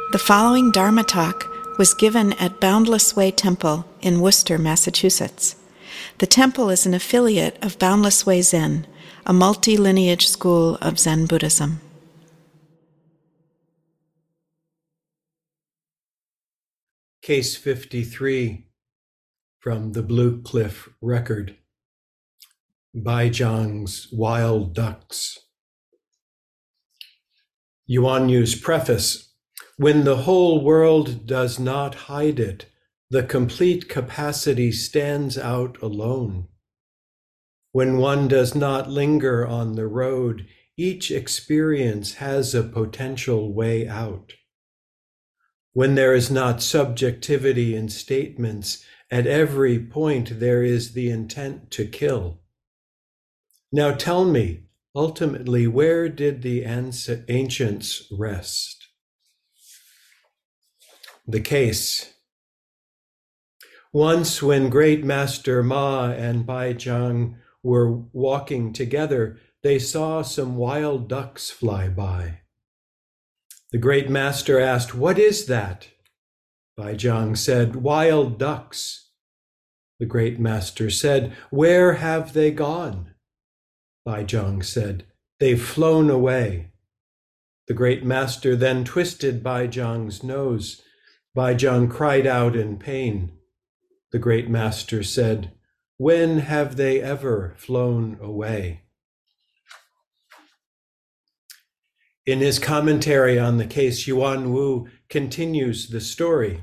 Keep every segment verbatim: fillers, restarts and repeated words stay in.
The following Dharma talk was given at Boundless Way Temple in Worcester, Massachusetts. The temple is an affiliate of Boundless Way Zen, a multi-lineage school of Zen Buddhism. Case fifty-three from the Blue Cliff Record, Baizhang's Wild Ducks. Yuan Yu's preface: when the whole world does not hide it, the complete capacity stands out alone. When one does not linger on the road, each experience has a potential way out. When there is not subjectivity in statements, at every point there is the intent to kill. Now tell me, ultimately, where did the ancients rest? The case. Once when Great Master Ma and Baizhang were walking together, they saw some wild ducks fly by. The Great Master asked, "What is that?" Baizhang said, "Wild ducks." The Great Master said, "Where have they gone?" Baizhang said, "They've flown away." The Great Master then twisted Baizhang's nose. Baizhang cried out in pain. The Great Master said, "When have they ever flown away?" In his commentary on the case, Yuan Wu continues the story.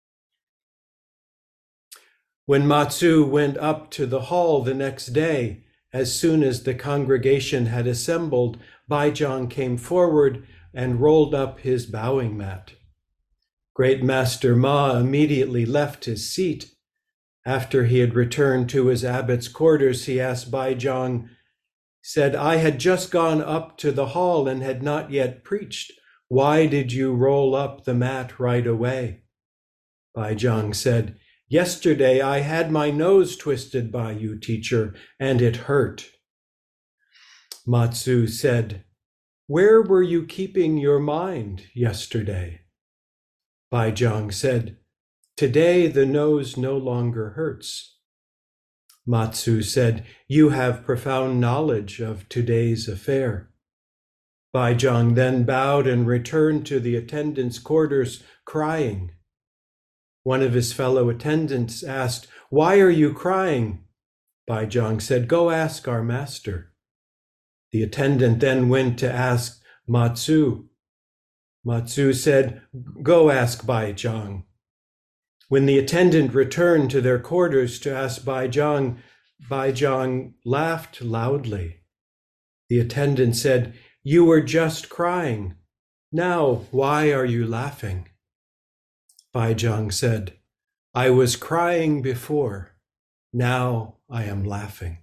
When Matsu went up to the hall the next day, as soon as the congregation had assembled, Baizhang came forward and rolled up his bowing mat. Great Master Ma immediately left his seat. After he had returned to his abbot's quarters, he asked Baizhang, said, "I had just gone up to the hall and had not yet preached. Why did you roll up the mat right away?" Baizhang said, "Yesterday I had my nose twisted by you, teacher, and it hurt." Matsu said, "Where were you keeping your mind yesterday?" Baizhang said, "Today the nose no longer hurts." Matsu said, "You have profound knowledge of today's affair." Baizhang then bowed and returned to the attendant's quarters crying. One of his fellow attendants asked, "Why are you crying?" Baizhang said, "Go ask our master." The attendant then went to ask Matsu. Matsu said, "Go ask Baizhang." When the attendant returned to their quarters to ask Baizhang, Baizhang laughed loudly. The attendant said, "You were just crying. Now, why are you laughing?" Baizhang said, "I was crying before. Now I am laughing."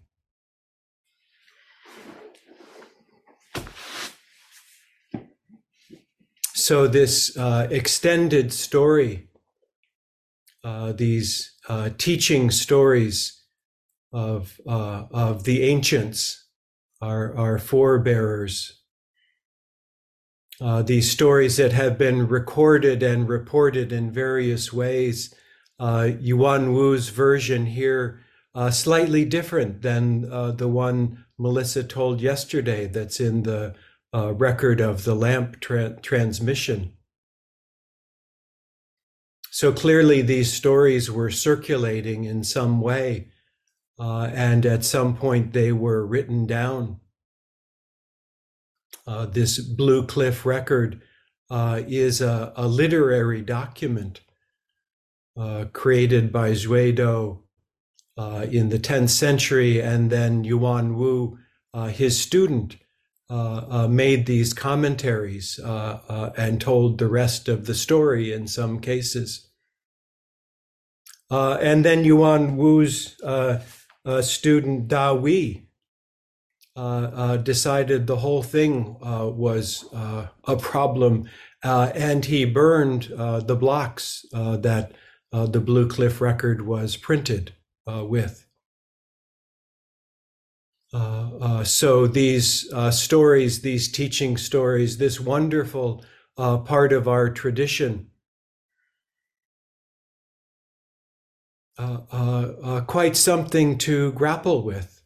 So this uh, extended story, Uh, these uh, teaching stories of uh, of the ancients, our, our forebearers, uh, these stories that have been recorded and reported in various ways. Uh, Yuan Wu's version here, uh, slightly different than uh, the one Melissa told yesterday that's in the uh, record of the lamp tra- transmission. So clearly these stories were circulating in some way, uh, and at some point they were written down. Uh, this Blue Cliff Record uh, is a, a literary document uh, created by Zhuido uh, in the tenth century, and then Yuan Wu, uh, his student, uh, uh, made these commentaries uh, uh, and told the rest of the story in some cases. Uh, and then Yuan Wu's uh, uh, student Da Wei uh, uh, decided the whole thing uh, was uh, a problem, uh, and he burned uh, the blocks uh, that uh, the Blue Cliff Record was printed uh, with. Uh, uh, so these uh, stories, these teaching stories, this wonderful uh, part of our tradition. Uh, uh, uh, quite something to grapple with.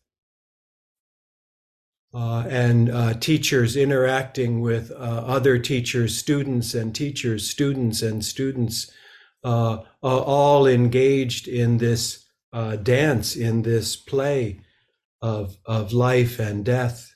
Uh, and uh, teachers interacting with uh, other teachers, students and teachers, students and students, uh, uh, all engaged in this uh, dance, in this play of, of life and death.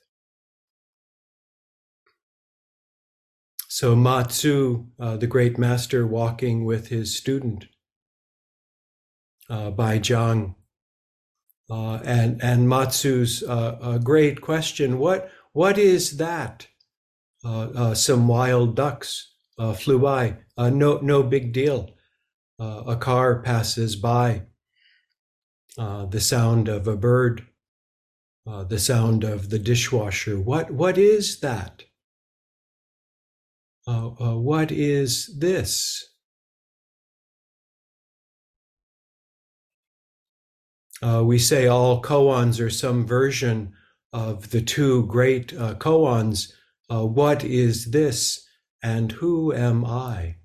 So Matsu, uh, the great master, walking with his student, uh, Baizhang, uh, and and Matsu's uh, a great question: What what is that? Uh, uh, some wild ducks uh, flew by. Uh, no no big deal. Uh, a car passes by. Uh, the sound of a bird. Uh, the sound of the dishwasher. What what is that? Uh, uh, what is this? Uh, we say all koans are some version of the two great uh, koans. Uh, what is this and who am I?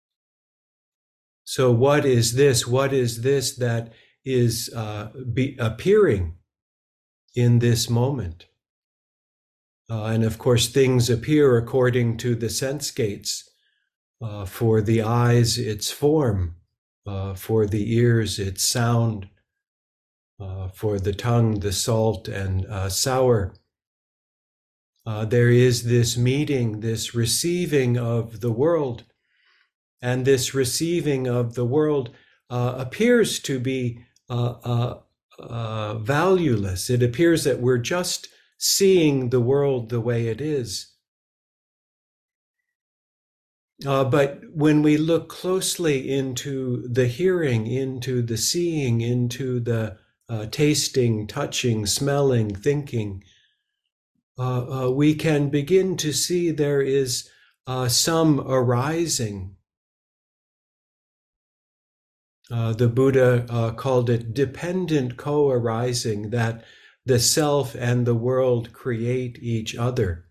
So what is this? What is this that is uh, be appearing in this moment? Uh, and of course, things appear according to the sense gates. Uh, for the eyes, its form. Uh, for the ears, its sound. Uh, for the tongue, the salt and uh, sour. Uh, there is this meeting, this receiving of the world. And this receiving of the world uh, appears to be uh, uh, uh, valueless. It appears that we're just seeing the world the way it is. Uh, but when we look closely into the hearing, into the seeing, into the uh, tasting, touching, smelling, thinking, uh, uh, we can begin to see there is uh, some arising. Uh, the Buddha uh, called it dependent co-arising, that the self and the world create each other.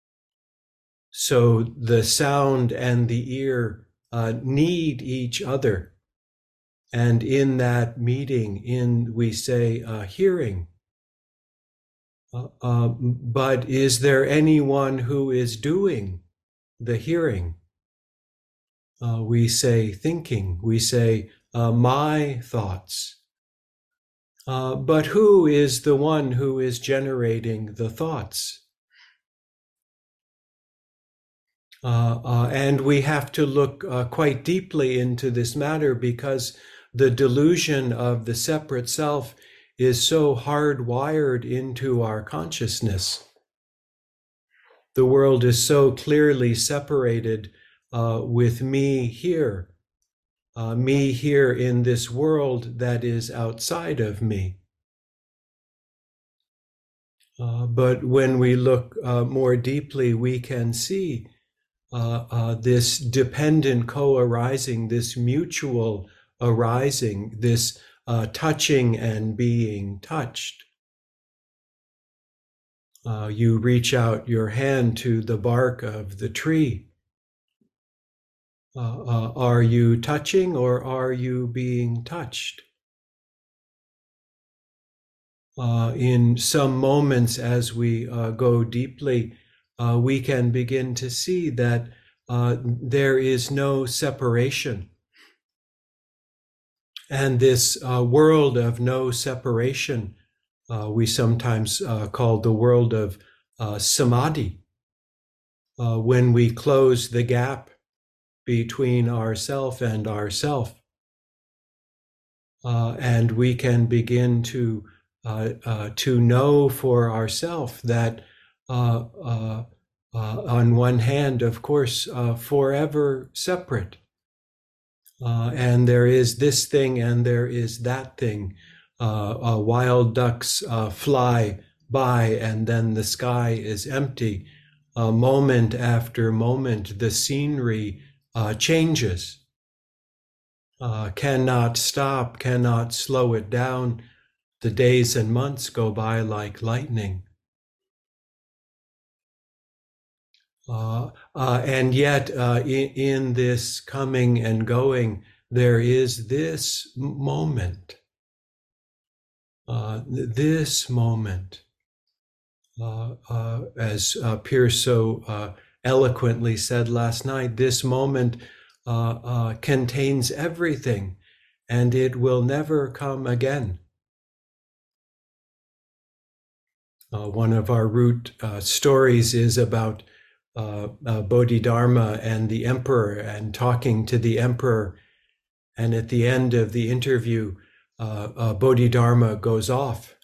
So the sound and the ear uh, need each other. And in that meeting, in, we say, uh, hearing. Uh, uh, but is there anyone who is doing the hearing? Uh, we say thinking, we say uh, my thoughts. Uh, but who is the one who is generating the thoughts? Uh, uh, and we have to look uh, quite deeply into this matter, because the delusion of the separate self is so hardwired into our consciousness. The world is so clearly separated uh, with me here, uh, me here in this world that is outside of me. Uh, but when we look uh, more deeply, we can see uh, uh, this dependent co-arising, this mutual arising, this uh, touching and being touched. Uh, you reach out your hand to the bark of the tree. Uh, uh, are you touching or are you being touched? Uh, in some moments, as we uh, go deeply, uh, we can begin to see that uh, there is no separation. And this uh, world of no separation, uh, we sometimes uh, call the world of uh, samadhi. Uh, when we close the gap between ourself and ourself, uh, and we can begin to uh, uh, to know for ourselves that uh, uh, uh, on one hand, of course, uh, forever separate. Uh, and there is this thing and there is that thing. Uh, uh, wild ducks uh, fly by and then the sky is empty. Uh, moment after moment, the scenery uh, changes. Uh, cannot stop, cannot slow it down. The days and months go by like lightning. Uh, uh, and yet, uh, in, in this coming and going, there is this moment, uh, this moment, uh, uh, as uh, Pierce so uh, eloquently said last night, this moment uh, uh, contains everything, and it will never come again. Uh, one of our root uh, stories is about uh, uh, Bodhidharma and the emperor, and talking to the emperor. And at the end of the interview, uh, uh, Bodhidharma goes off.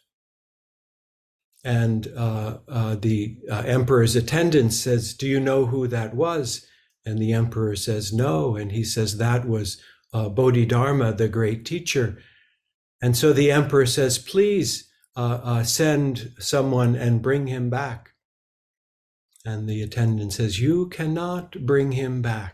And uh, uh, the uh, emperor's attendant says, "Do you know who that was?" And the emperor says, "No." And he says, "That was uh, Bodhidharma, the great teacher." And so the emperor says, "Please uh, uh, send someone and bring him back." And the attendant says, "You cannot bring him back.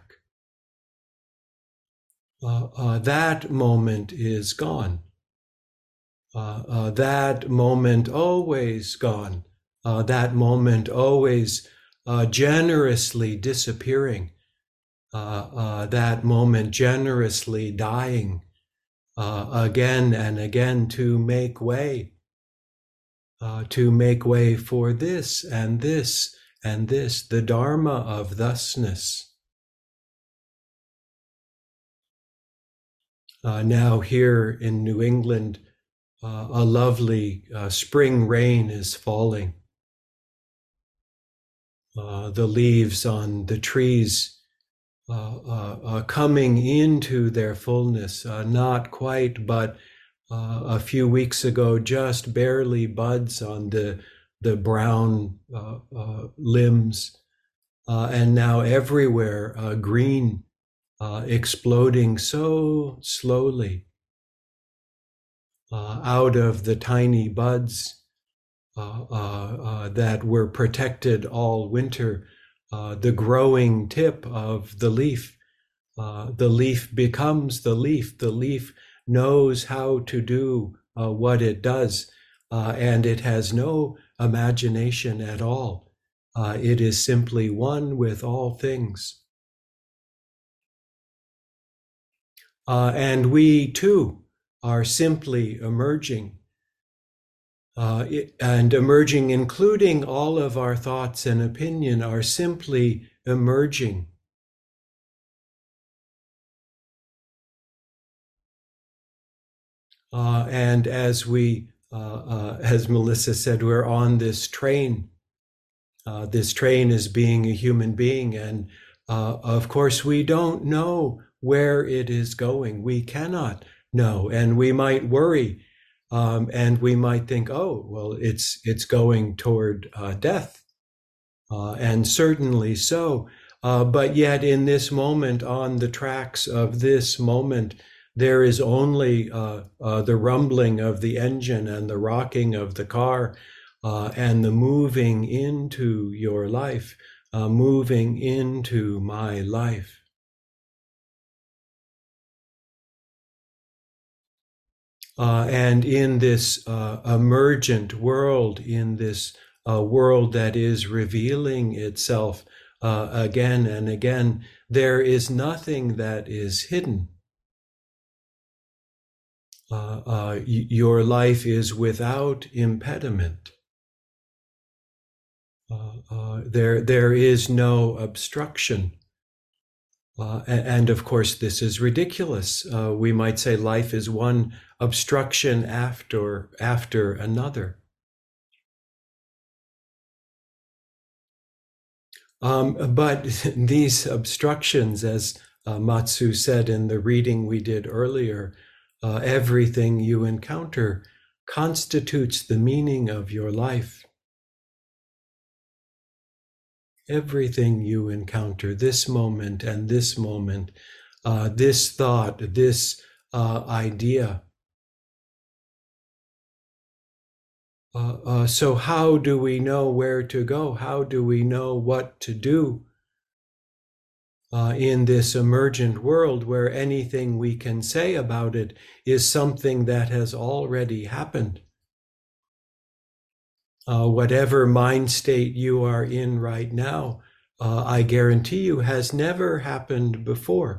Uh, uh, that moment is gone. Uh, uh, that moment always gone. Uh, that moment always uh, generously disappearing. Uh, uh, that moment generously dying uh, again and again to make way, uh, to make way for this and this and this, the Dharma of thusness." Uh, now here in New England, uh, a lovely uh, spring rain is falling. Uh, the leaves on the trees uh, uh, uh, coming into their fullness, uh, not quite, but uh, a few weeks ago, just barely buds on the, the brown uh, uh, limbs. Uh, and now everywhere, uh, green, uh, exploding so slowly. Uh, out of the tiny buds uh, uh, uh, that were protected all winter, uh, the growing tip of the leaf, uh, the leaf becomes the leaf. The leaf knows how to do uh, what it does, uh, and it has no imagination at all. Uh, it is simply one with all things. Uh, and we too are simply emerging, uh, it, and emerging, including all of our thoughts and opinion, are simply emerging. Uh, and as we, uh, uh, as Melissa said, we're on this train. Uh, this train is being a human being, and uh, of course we don't know where it is going. We cannot know, and we might worry, um, and we might think, "Oh, well, it's it's going toward uh, death," uh, and certainly so. Uh, but yet, in this moment, on the tracks of this moment, there is only uh, uh, the rumbling of the engine and the rocking of the car. Uh, and the moving into your life, uh, moving into my life. Uh, and in this uh, emergent world, in this uh, world that is revealing itself uh, again and again, there is nothing that is hidden. Uh, uh, y- your life is without impediment. Uh, uh, there, there is no obstruction. Uh, and, and of course, this is ridiculous. Uh, we might say life is one obstruction after, after another. Um, but these obstructions, as uh, Matsu said in the reading we did earlier, uh, everything you encounter constitutes the meaning of your life. Everything you encounter, this moment and this moment, uh, this thought, this uh, idea. Uh, uh, so how do we know where to go? How do we know what to do uh, in this emergent world where anything we can say about it is something that has already happened? Uh, whatever mind state you are in right now, uh, I guarantee you, has never happened before.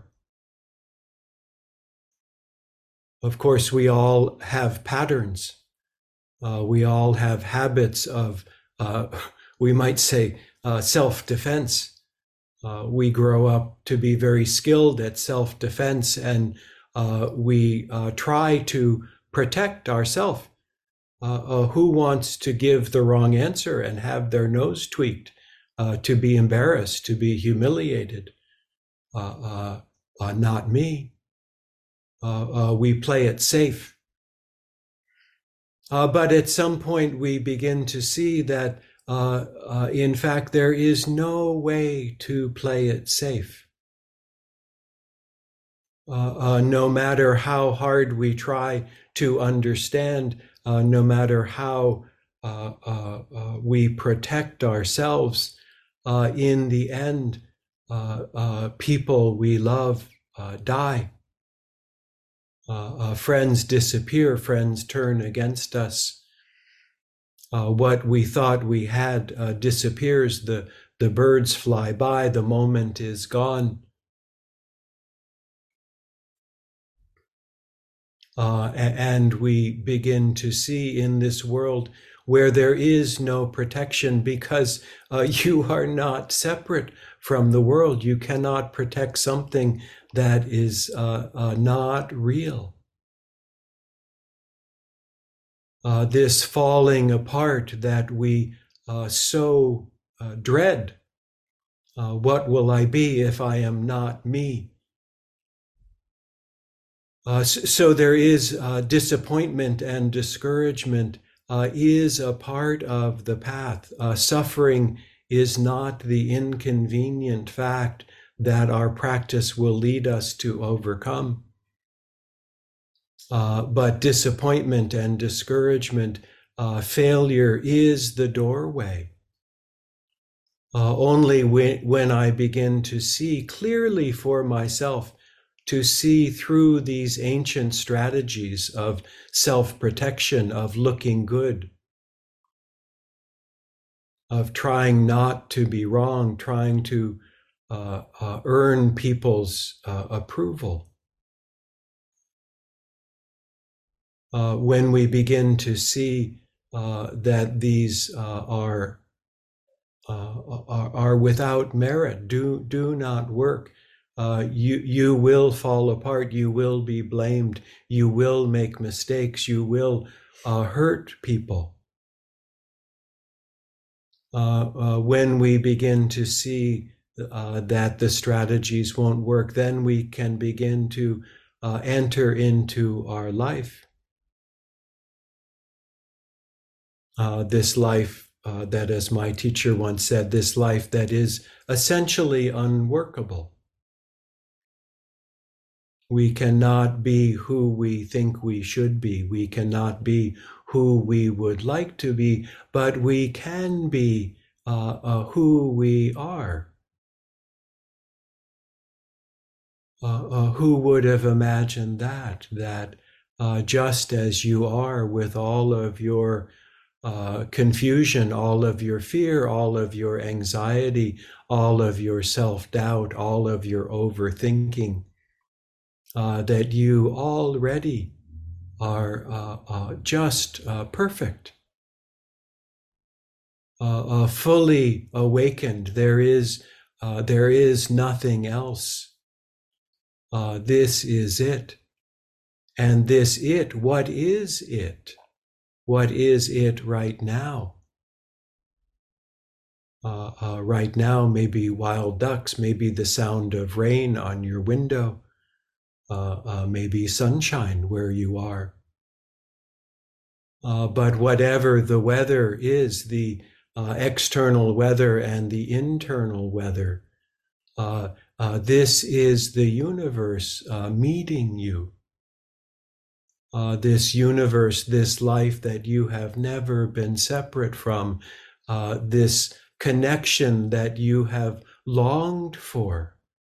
Of course, we all have patterns. Uh, we all have habits of, uh, we might say, uh, self-defense. Uh, we grow up to be very skilled at self-defense, and uh, we uh, try to protect ourselves. Uh, uh, who wants to give the wrong answer and have their nose tweaked, uh, to be embarrassed, to be humiliated? Uh, uh, uh, not me. Uh, uh, we play it safe. Uh, but at some point, we begin to see that, uh, uh, in fact, there is no way to play it safe. Uh, uh, no matter how hard we try to understand, uh, no matter how uh, uh, uh, we protect ourselves, uh, in the end, uh, uh, people we love uh, die. Uh, uh, friends disappear, friends turn against us. Uh, what we thought we had uh, disappears, the, the birds fly by, the moment is gone. Uh, and we begin to see in this world where there is no protection, because uh, you are not separate from the world. You cannot protect something that is uh, uh, not real. Uh, this falling apart that we uh, so uh, dread. Uh, what will I be if I am not me? Uh, so, so there is uh, disappointment, and discouragement uh, is a part of the path. Uh, suffering is not the inconvenient fact that our practice will lead us to overcome. Uh, but disappointment and discouragement, uh, failure is the doorway. Uh, only when, when I begin to see clearly for myself, to see through these ancient strategies of self-protection, of looking good, of trying not to be wrong, trying to uh, uh, earn people's uh, approval. Uh, when we begin to see uh, that these uh, are, uh, are are without merit, do do not work, uh, you you will fall apart. You will be blamed. You will make mistakes. You will uh, hurt people. Uh, uh, when we begin to see uh, that the strategies won't work, then we can begin to uh, enter into our life. Uh, this life uh, that, as my teacher once said, this life that is essentially unworkable. We cannot be who we think we should be. We cannot be who we would like to be, but we can be uh, uh, who we are. Uh, uh, who would have imagined that, that uh, just as you are, with all of your uh, confusion, all of your fear, all of your anxiety, all of your self-doubt, all of your overthinking, uh, that you already are uh, uh, just uh, perfect, uh, uh, fully awakened. There is, uh, there is nothing else. Uh, this is it. And this it, what is it? What is it right now? Uh, uh, right now, maybe wild ducks, maybe the sound of rain on your window, uh, uh, maybe sunshine where you are. Uh, but whatever the weather is, the uh, external weather and the internal weather, uh, uh, this is the universe uh, meeting you. Uh, this universe, this life that you have never been separate from, uh, this connection that you have longed for,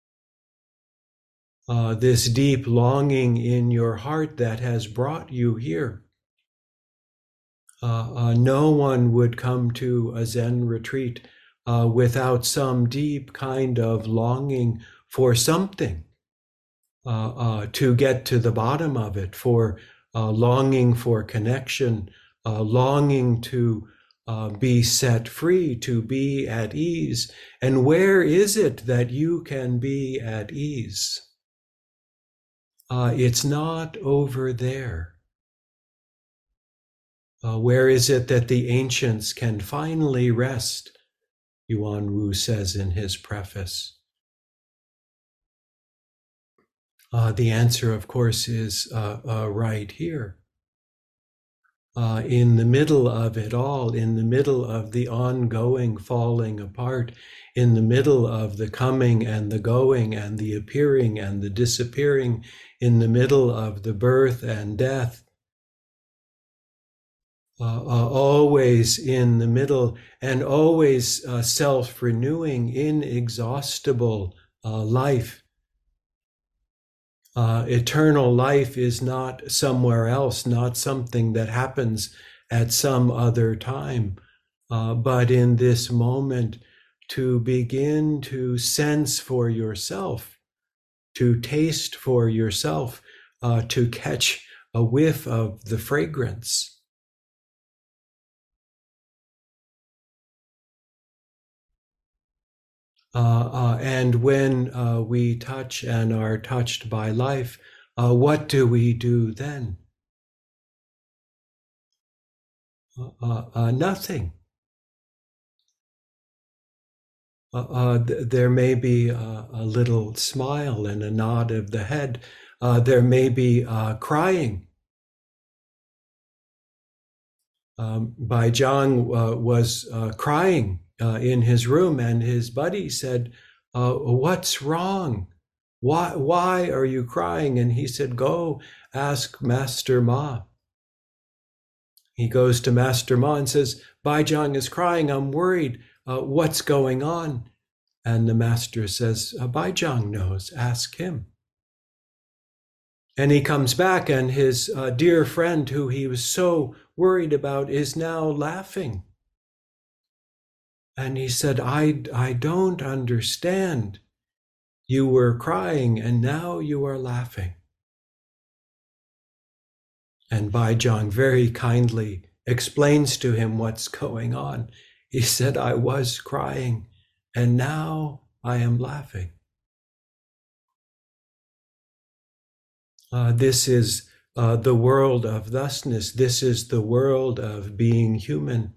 uh, this deep longing in your heart that has brought you here. Uh, uh, no one would come to a Zen retreat uh, without some deep kind of longing for something, uh, uh, to get to the bottom of it, for uh, longing for connection, uh, longing to uh, be set free, to be at ease. And where is it that you can be at ease? Uh, it's not over there. Uh, where is it that the ancients can finally rest? Yuan Wu says in his preface. Uh, the answer, of course, is uh, uh, right here. Uh, in the middle of it all, in the middle of the ongoing falling apart, in the middle of the coming and the going and the appearing and the disappearing, in the middle of the birth and death, uh, uh, always in the middle and always uh, self-renewing, inexhaustible uh, life. Uh, eternal life is not somewhere else, not something that happens at some other time, uh, but in this moment, to begin to sense for yourself, to taste for yourself, uh, to catch a whiff of the fragrance. Uh, uh, and when uh, we touch and are touched by life, uh, what do we do then? Uh, uh, uh, nothing. Uh, uh, th- there may be a, a little smile and a nod of the head. Uh, there may be uh, crying. Um, Baizhang uh, was uh, crying uh, in his room, and his buddy said, uh, "What's wrong? Why, why are you crying?" And he said, "Go ask Master Ma." He goes to Master Ma and says, "Baizhang is crying. I'm worried. Uh, what's going on?" And the master says, "Baizhang knows. Ask him." And he comes back, and his uh, dear friend, who he was so worried about, is now laughing. And he said, I, I don't understand. You were crying, and now you are laughing. And Baizhang very kindly explains to him what's going on. He said, I was crying, and now I am laughing. Uh, this is uh, the world of thusness. This is the world of being human.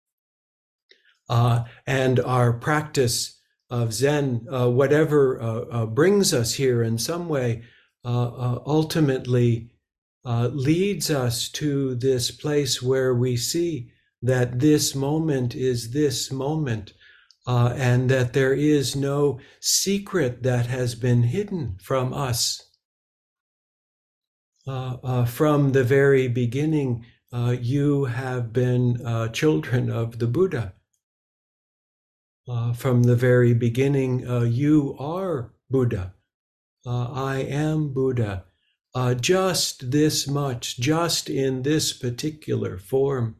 Uh, and our practice of Zen, uh, whatever uh, uh, brings us here in some way, uh, uh, ultimately uh, leads us to this place where we see that this moment is this moment, uh, and that there is no secret that has been hidden from us. Uh, uh, from the very beginning, uh, you have been uh, children of the Buddha. Uh, from the very beginning, uh, you are Buddha. Uh, I am Buddha. Uh, just this much, just in this particular form.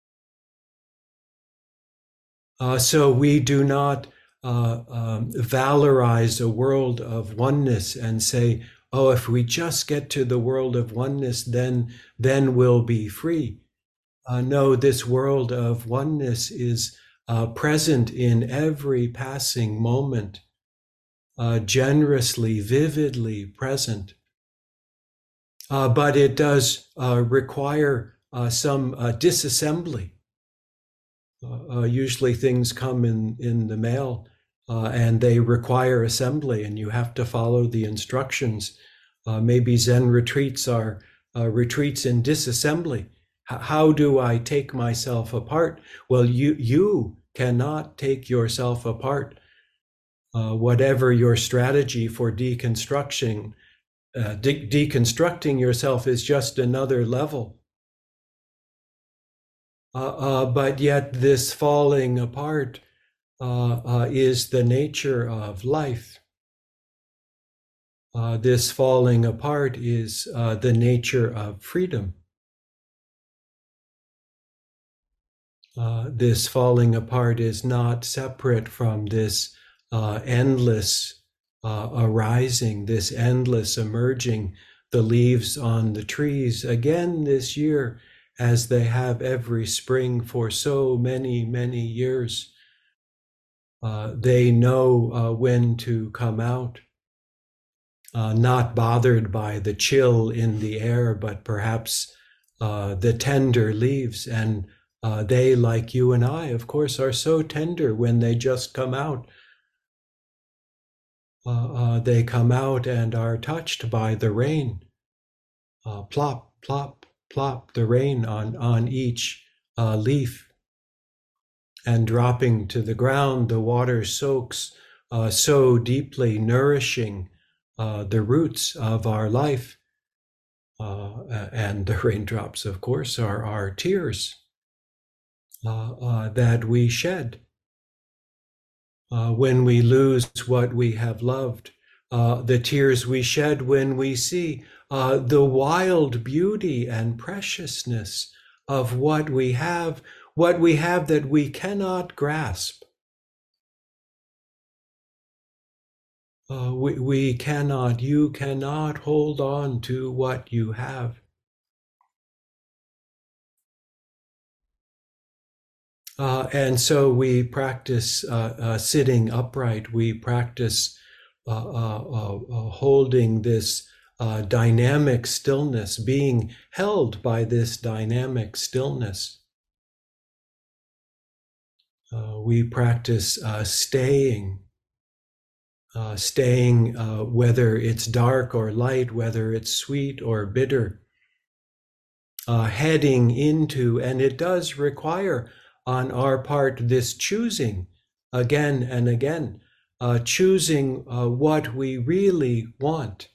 Uh, so we do not uh, um, valorize a world of oneness and say, oh, if we just get to the world of oneness, then, then we'll be free. Uh, no, this world of oneness is uh, present in every passing moment, uh, generously, vividly present. Uh, but it does uh, require uh, some uh, disassembly. Uh, uh, usually things come in, in the mail uh, and they require assembly, and you have to follow the instructions. Uh, maybe Zen retreats are uh, retreats in disassembly. H- how do I take myself apart? Well, you, you cannot take yourself apart. Uh, whatever your strategy for deconstruction, uh, de- deconstructing yourself is just another level. Uh, uh, but yet this falling apart uh, uh, is the nature of life. Uh, this falling apart is uh, the nature of freedom. Uh, this falling apart is not separate from this uh, endless uh, arising, this endless emerging, the leaves on the trees again this year, as they have every spring for so many, many years. Uh, they know uh, when to come out, uh, not bothered by the chill in the air, but perhaps uh, the tender leaves. And uh, they, like you and I, of course, are so tender when they just come out. Uh, uh, they come out and are touched by the rain. Uh, plop, plop, plop, the rain on, on each uh, leaf. And dropping to the ground, the water soaks uh, so deeply, nourishing uh, the roots of our life. Uh, and the raindrops, of course, are our tears uh, uh, that we shed uh, when we lose what we have loved, uh, the tears we shed when we see uh, the wild beauty and preciousness of what we have, what we have that we cannot grasp. Uh, we, we cannot, you cannot hold on to what you have. Uh, and so we practice uh, uh, sitting upright. We practice uh, uh, uh, holding this uh, dynamic stillness, being held by this dynamic stillness. Uh, we practice uh, staying, uh, staying uh, whether it's dark or light, whether it's sweet or bitter, uh, heading into, and it does require on our part this choosing again and again, uh, choosing uh, what we really want.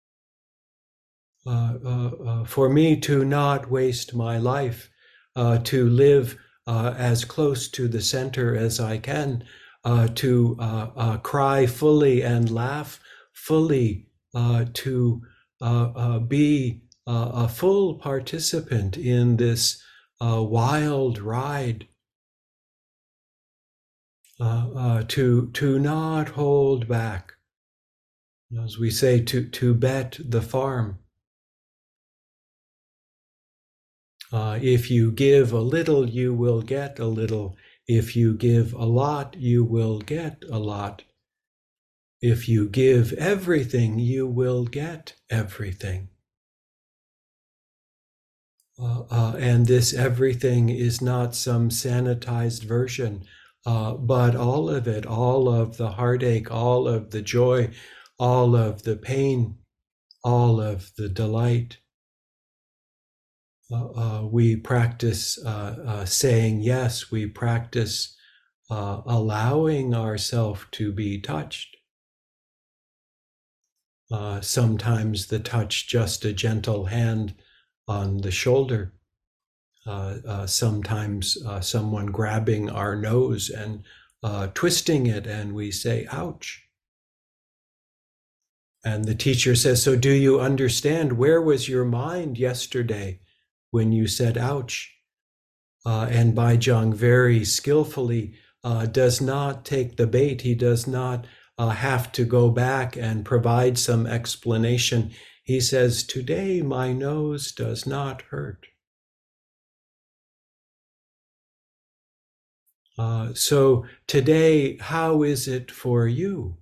Uh, uh, uh, for me to not waste my life, uh, to live uh, as close to the center as I can, uh, to uh, uh, cry fully and laugh fully, uh, to uh, uh, be uh, a full participant in this uh, wild ride. Uh, uh, to to not hold back, as we say, to to bet the farm. Uh, if you give a little, you will get a little. If you give a lot, you will get a lot. If you give everything, you will get everything. Uh, uh, and this everything is not some sanitized version, uh, but all of it, all of the heartache, all of the joy, all of the pain, all of the delight. Uh, uh, we practice uh, uh, saying yes, we practice uh, allowing ourselves to be touched. Uh, sometimes the touch, just a gentle hand on the shoulder. Uh, uh, sometimes uh, someone grabbing our nose and uh, twisting it, and we say, ouch. And the teacher says, so do you understand? Where was your mind yesterday when you said, ouch? Uh, and Baizhang very skillfully uh, does not take the bait. He does not uh, have to go back and provide some explanation. He says, today my nose does not hurt. Uh, so today, how is it for you?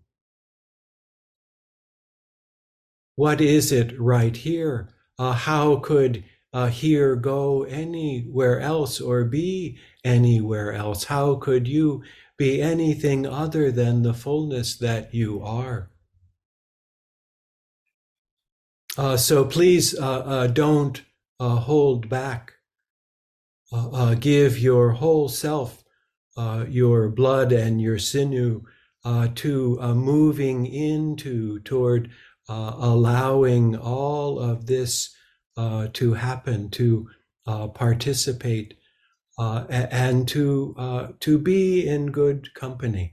What is it right here? Uh, how could uh, here go anywhere else or be anywhere else? How could you be anything other than the fullness that you are? Uh, so please uh, uh, don't uh, hold back. Uh, uh, give your whole self, uh, your blood and your sinew, uh, to uh, moving into, toward uh, allowing all of this uh, to happen, to uh, participate, uh, and to uh, to be in good company.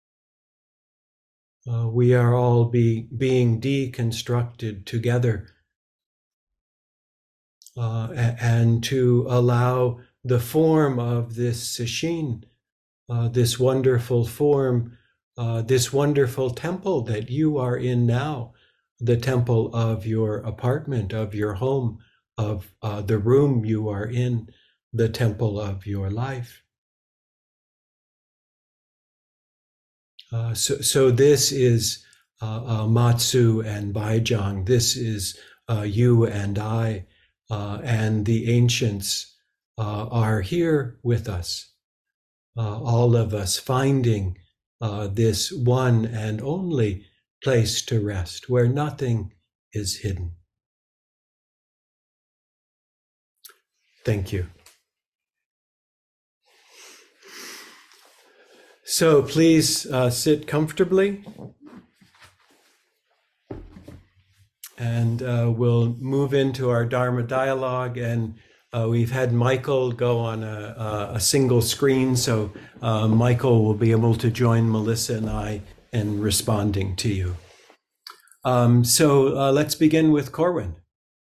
Uh, we are all be, being deconstructed together, uh, and to allow the form of this sesshin, uh, this wonderful form, uh, this wonderful temple that you are in now, the temple of your apartment, of your home, of uh, the room you are in, the temple of your life. Uh, so, so this is uh, uh, Matsu and Baizhang. This is uh, you and I, uh, and the ancients uh, are here with us. Uh, all of us finding uh, this one and only place to rest, where nothing is hidden. Thank you. So please uh, sit comfortably, and uh, we'll move into our Dharma dialogue. And uh, we've had Michael go on a, a single screen, so uh, Michael will be able to join Melissa and I in responding to you. Um, so uh, let's begin with Corwin.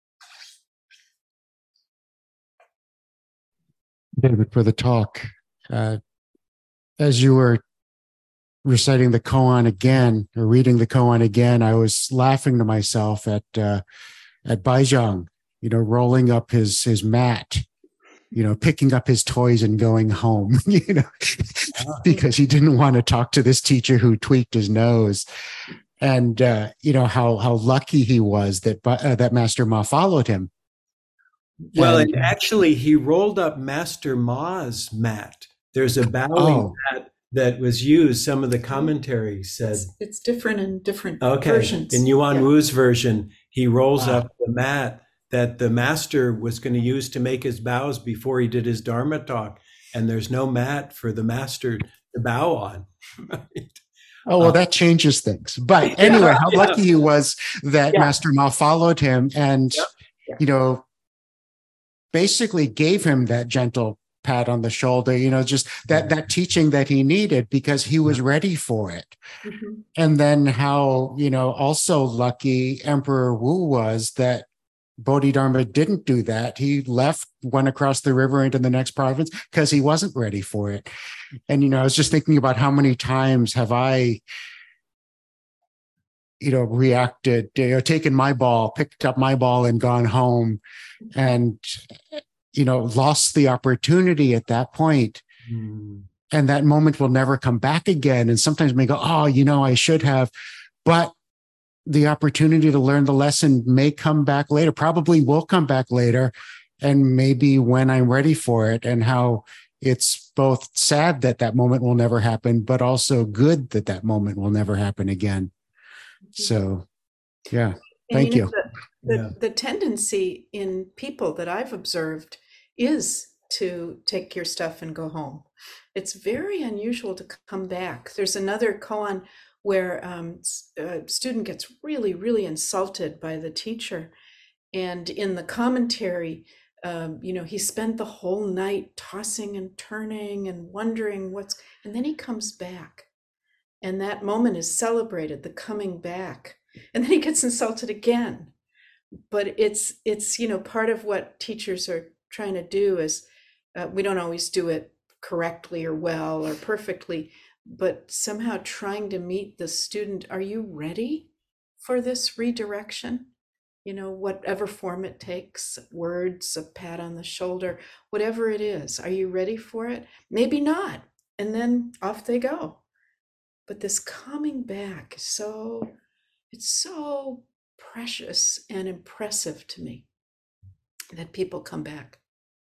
David, for the talk. Uh, as you were reciting the koan again, or reading the koan again, I was laughing to myself at uh, at Baizhang, you know, rolling up his his mat, you know, picking up his toys and going home, you know, because he didn't want to talk to this teacher who tweaked his nose. And uh, you know how how lucky he was that uh, that Master Ma followed him. Well, and, and actually, he rolled up Master Ma's mat. There's a bowing oh. mat that was used. Some of the commentary said it's, it's different in different okay. versions. In Yuan yeah. Wu's version, he rolls wow. up the mat that the master was going to use to make his bows before he did his Dharma talk, and there's no mat for the master to bow on. Right? Oh, well, that changes things. But anyway, yeah, how yeah. lucky he was that yeah. Master Ma followed him and, yeah. Yeah. you know, basically gave him that gentle pat on the shoulder, you know, just that, that teaching that he needed because he was ready for it. Mm-hmm. And then how, you know, also lucky Emperor Wu was that Bodhidharma didn't do that. He left, went across the river into the next province because he wasn't ready for it. And, you know, I was just thinking about how many times have I, you know, reacted, you know, taken my ball, picked up my ball and gone home and, you know, lost the opportunity at that point. Mm. And that moment will never come back again. And sometimes we go, oh, you know, I should have, but the opportunity to learn the lesson may come back later, probably will come back later, and maybe when I'm ready for it, and how it's both sad that that moment will never happen, but also good that that moment will never happen again. So, yeah, thank and, you. Know, you. The, the, Yeah. the tendency in people that I've observed is to take your stuff and go home. It's very unusual to come back. There's another koan where um, a student gets really, really insulted by the teacher. And in the commentary, um, you know, he spent the whole night tossing and turning and wondering what's, and then he comes back. And that moment is celebrated, the coming back. And then he gets insulted again. But it's, it's you know, part of what teachers are trying to do is, uh, we don't always do it correctly or well or perfectly, but somehow trying to meet the student. Are you ready for this redirection? You know, whatever form it takes, words, a pat on the shoulder, whatever it is, are you ready for it? Maybe not. And then off they go. But this coming back, so it's so precious and impressive to me that people come back.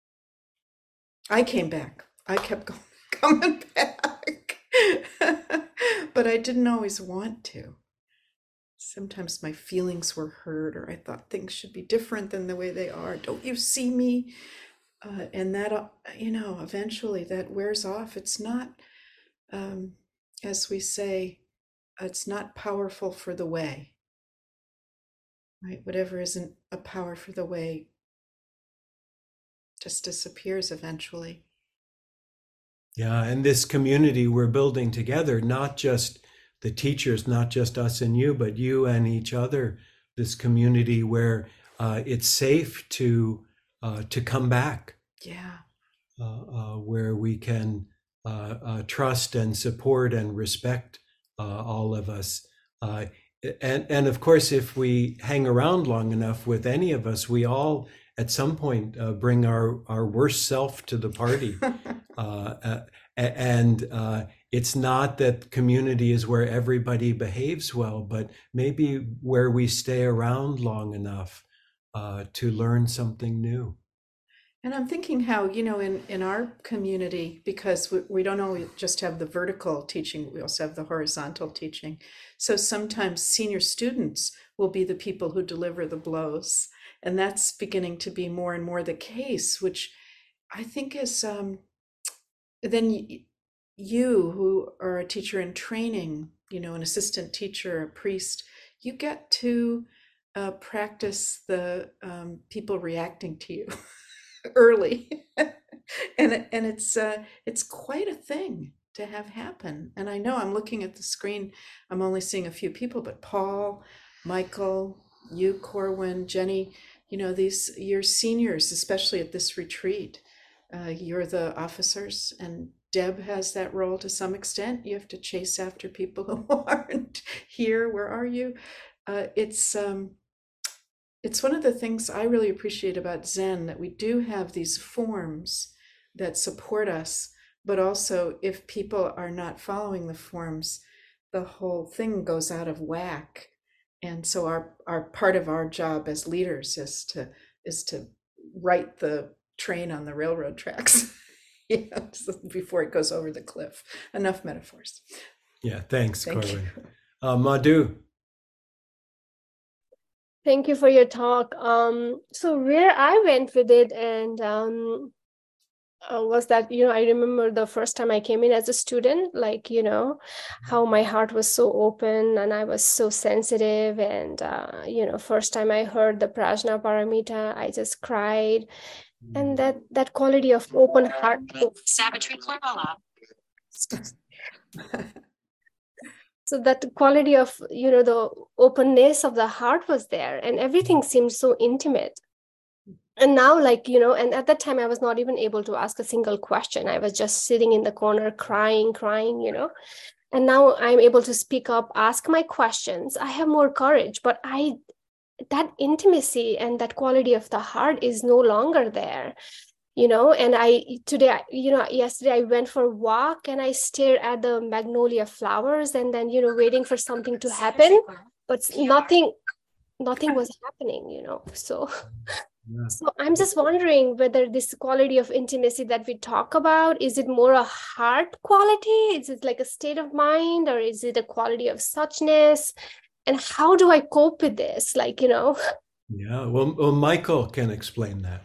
I came back. I kept going, coming back. But I didn't always want to. Sometimes my feelings were hurt, or I thought things should be different than the way they are. Don't you see me? Uh, and that, uh, you know, eventually that wears off. It's not, um, as we say, it's not powerful for the way, right? Whatever isn't a power for the way just disappears eventually. Yeah, and this community we're building together, not just the teachers, not just us and you, but you and each other, this community where uh, it's safe to uh, to come back. Yeah. uh, uh, where we can uh, uh, trust and support and respect uh, all of us. Uh, and, and of course, if we hang around long enough with any of us, we all at some point uh, bring our, our worst self to the party. uh, uh, and uh, it's not that community is where everybody behaves well, but maybe where we stay around long enough uh, to learn something new. And I'm thinking how, you know, in, in our community, because we, we don't always just have the vertical teaching, we also have the horizontal teaching. So sometimes senior students will be the people who deliver the blows. And that's beginning to be more and more the case, which I think is, um, then you who are a teacher in training, you know, an assistant teacher, a priest, you get to uh, practice the um, people reacting to you early. and and it's uh, it's quite a thing to have happen. And I know I'm looking at the screen, I'm only seeing a few people, but Paul, Michael, you, Corwin, Jenny, you know, these, you're seniors, especially at this retreat. Uh, you're the officers, and Deb has that role to some extent. You have to chase after people who aren't here. Where are you? Uh, it's um, it's one of the things I really appreciate about Zen, that we do have these forms that support us, but also if people are not following the forms, the whole thing goes out of whack. And so our, our part of our job as leaders is to is to right the train on the railroad tracks, you know, before it goes over the cliff. Enough metaphors. Yeah, thanks, Thank Corwin. you. Uh, Madhu. Thank you for your talk. Um, so where I went with it and um, uh, was that, you know, I remember the first time I came in as a student, like, you know, how my heart was so open and I was so sensitive. And, uh, you know, first time I heard the Prajna Paramita, I just cried. And that that quality of open heart. Savitri Clarella. So that quality of, you know, the openness of the heart was there and everything seemed so intimate. And now, like, you know, and at that time I was not even able to ask a single question. I was just sitting in the corner crying, crying, you know. And now I'm able to speak up, ask my questions. I have more courage, but I, that intimacy and that quality of the heart is no longer there. You know, and I today, you know, yesterday I went for a walk and I stared at the magnolia flowers and then, you know, waiting for something to happen, but nothing, nothing was happening, you know. So, yeah. So I'm just wondering whether this quality of intimacy that we talk about, is it more a heart quality? Is it like a state of mind, or is it a quality of suchness? And how do I cope with this? Like, you know. Yeah, well, well Michael can explain that.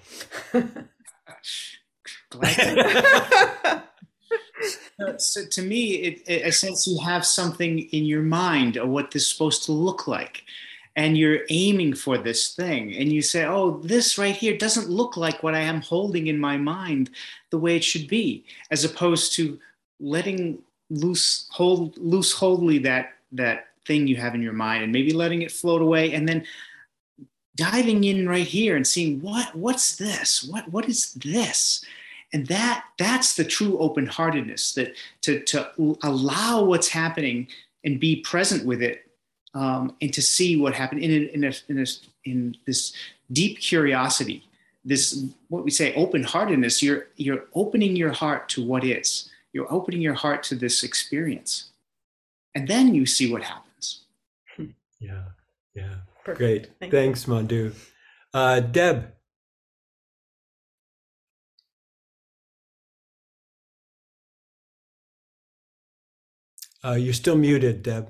So to me, it, it, I sense you have something in your mind of what this is supposed to look like. And you're aiming for this thing. And you say, oh, this right here doesn't look like what I am holding in my mind the way it should be, as opposed to letting loose, hold, loose wholly that, that thing you have in your mind and maybe letting it float away. And then diving in right here and seeing what what's this? What what is this? And that that's the true open-heartedness, that to, to allow what's happening and be present with it, um, and to see what happened in in a, in, a, in this deep curiosity, this what we say open-heartedness. You're you're opening your heart to what is. You're opening your heart to this experience, and then you see what happens. Yeah, yeah. Perfect. Great. Thank Thanks, Madhu. Uh, Deb. Uh, you're still muted, Deb.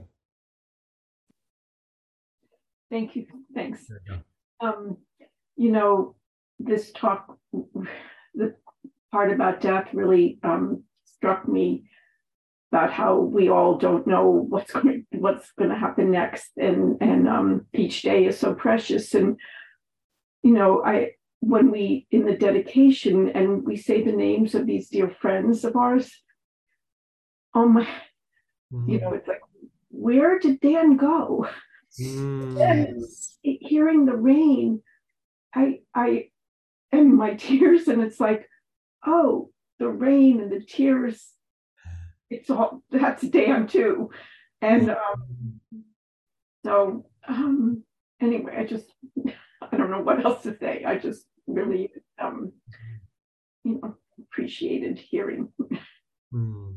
Thank you. Thanks. There you go. Um, you know, this talk, the part about death really um, struck me, about how we all don't know what's going to, what's going to happen next, and and um, each day is so precious. And you know, I when we in the dedication and we say the names of these dear friends of ours, oh my, mm-hmm. you know, it's like, where did Dan go? Mm. And hearing the rain, I I and my tears, and it's like, oh, the rain and the tears, it's all, that's Dan too. And um, so um, anyway, I just, I don't know what else to say. I just really, um, you know, appreciated hearing. Mm.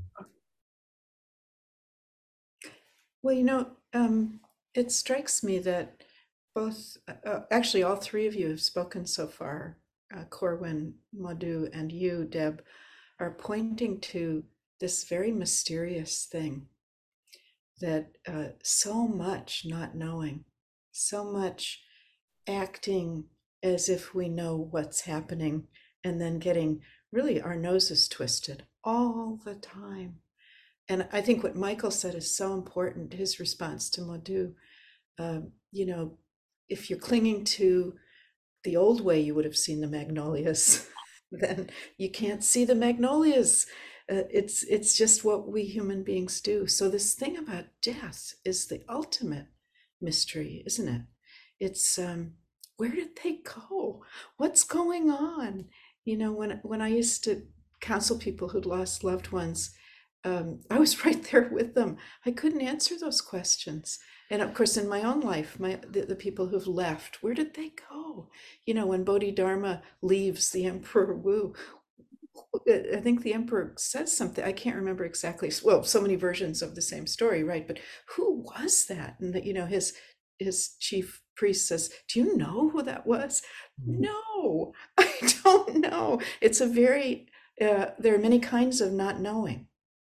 Well, you know, um, it strikes me that both, uh, actually, all three of you have spoken so far, uh, Corwin, Madhu, and you, Deb, are pointing to this very mysterious thing that uh, so much not knowing, so much acting as if we know what's happening, and then getting really our noses twisted all the time. And I think what Michael said is so important, his response to Madhu. Uh, you know, if you're clinging to the old way you would have seen the magnolias, then you can't see the magnolias. Uh, it's it's just what we human beings do. So this thing about death is the ultimate mystery, isn't it? It's um, where did they go? What's going on? You know, when when I used to counsel people who'd lost loved ones, um, I was right there with them. I couldn't answer those questions. And of course, in my own life, my the, the people who've left, where did they go? You know, when Bodhidharma leaves the Emperor Wu, I think the emperor says something, I can't remember exactly. Well, so many versions of the same story, right? But who was that? And that, you know, his his chief priest says, do you know who that was? Mm-hmm. No, I don't know. It's a very, uh, there are many kinds of not knowing.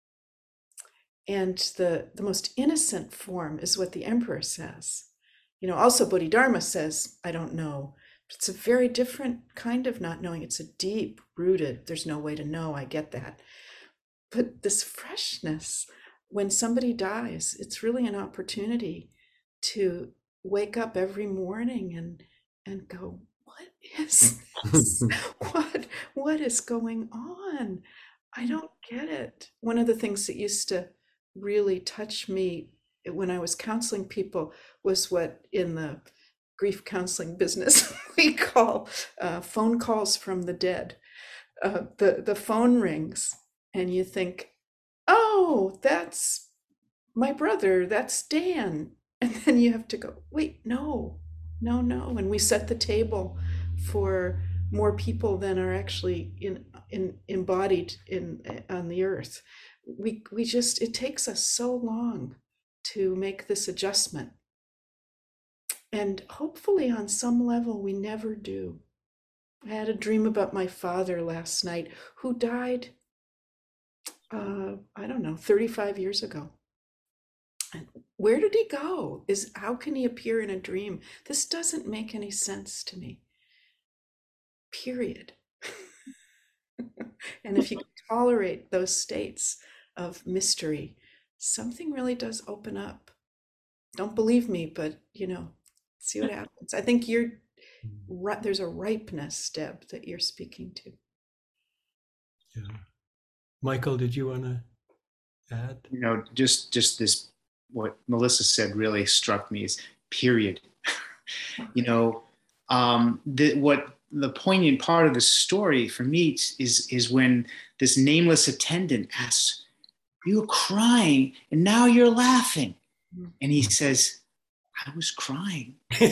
And the, the most innocent form is what the emperor says. You know, also Bodhidharma says, I don't know. It's a very different kind of not knowing. It's a deep rooted, there's no way to know, I get that. But this freshness, when somebody dies, it's really an opportunity to wake up every morning and and go, what is this? what, what is going on? I don't get it. One of the things that used to really touch me when I was counseling people was what in the grief counseling business we call uh, phone calls from the dead. Uh, the, the phone rings and you think, oh, that's my brother, that's Dan. And then you have to go, wait, no, no, no. And we set the table for more people than are actually in, in embodied in on the earth. We, we just, it takes us so long to make this adjustment. And hopefully on some level, we never do. I had a dream about my father last night who died, uh, I don't know, thirty-five years ago. And where did he go? Is how can he appear in a dream? This doesn't make any sense to me. Period. And if you tolerate those states of mystery, something really does open up. Don't believe me, but you know, see what happens. I think you're there's a ripeness, Deb, that you're speaking to. Yeah. Michael, did you want to add? You know, just just this, what Melissa said really struck me is period. you know, um, the, what the poignant part of the story for me is is when this nameless attendant asks, "You were crying, and now you're laughing," and he says, I was crying.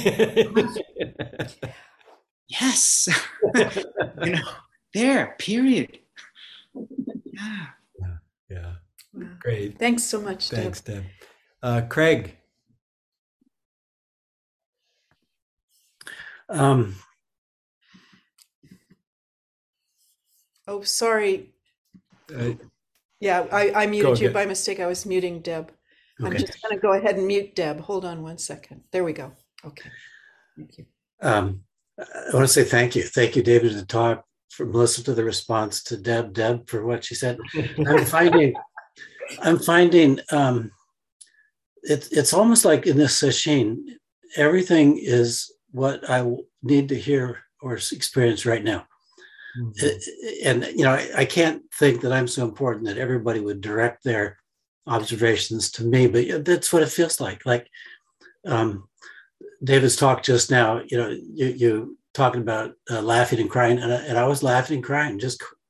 Yes. you know, there, period. Yeah. Yeah. yeah. Wow. Great. Thanks so much, Deb. Thanks, Deb. Uh, Craig. Um, oh, sorry. Uh, yeah, I, I muted you by mistake. I was muting Deb. Okay. I'm just going to go ahead and mute Deb. Hold on one second. There we go. Okay. Thank you. Um, I want to say thank you. Thank you, David, to talk, for Melissa, to the response, to Deb, Deb, for what she said. I'm finding, I'm finding um, it, it's almost like in this sesshin, everything is what I need to hear or experience right now. Mm-hmm. It, and, you know, I, I can't think that I'm so important that everybody would direct their observations to me, but that's what it feels like. Like um, David's talk just now, you know, you, you talking about uh, laughing and crying, and I, and I was laughing and crying, just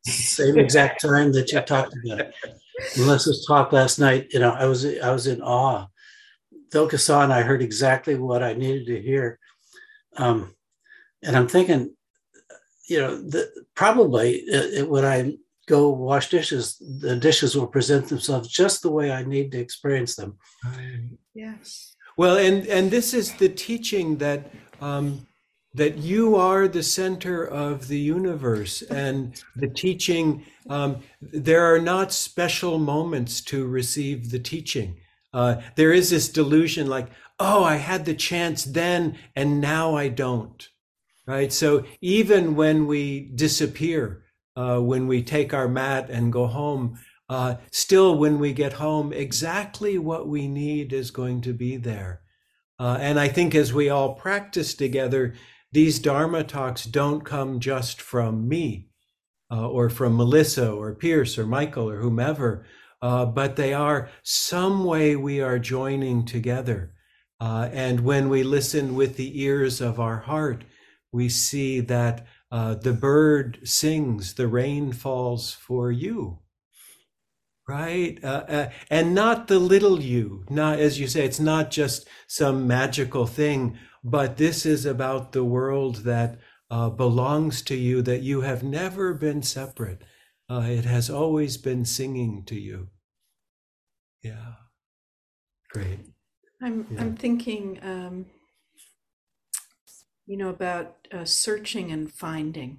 same exact time that you talked about. Melissa's talk last night, you know, I was I was in awe. Dokusan, I heard exactly what I needed to hear. Um, and I'm thinking, you know, the, probably it, when I go wash dishes, the dishes will present themselves just the way I need to experience them. Right. Yes. Well, and and this is the teaching that um, that you are the center of the universe, and the teaching. Um, there are not special moments to receive the teaching. Uh, there is this delusion, like, oh, I had the chance then, and now I don't. Right. So even when we disappear, uh, when we take our mat and go home, uh, still when we get home, exactly what we need is going to be there. Uh, and I think as we all practice together, these Dharma talks don't come just from me uh, or from Melissa or Pierce or Michael or whomever, uh, but they are some way we are joining together. Uh, and when we listen with the ears of our heart, we see that uh, the bird sings, the rain falls for you, right? Uh, uh, and not the little you, not, as you say, it's not just some magical thing, but this is about the world that uh, belongs to you, that you have never been separate. Uh, it has always been singing to you. Yeah, great. I'm Yeah. I'm thinking, um, you know, about uh, searching and finding.